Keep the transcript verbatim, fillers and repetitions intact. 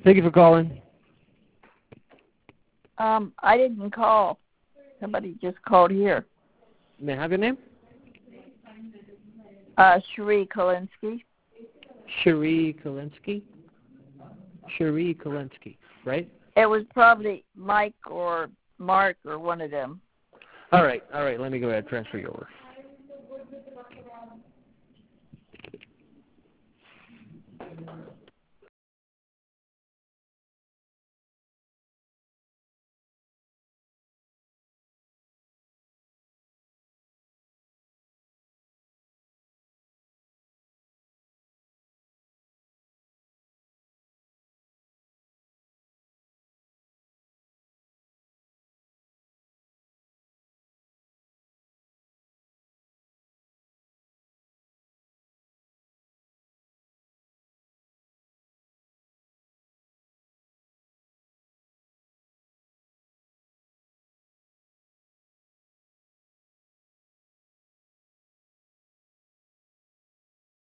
Thank you for calling. Um, I didn't call. Somebody just called here. May I have your name? Uh, Cherie Kolinsky. Cherie Kolinsky? Cherie Kolinsky, right? It was probably Mike or Mark or one of them. All right, all right. Let me go ahead and transfer you over.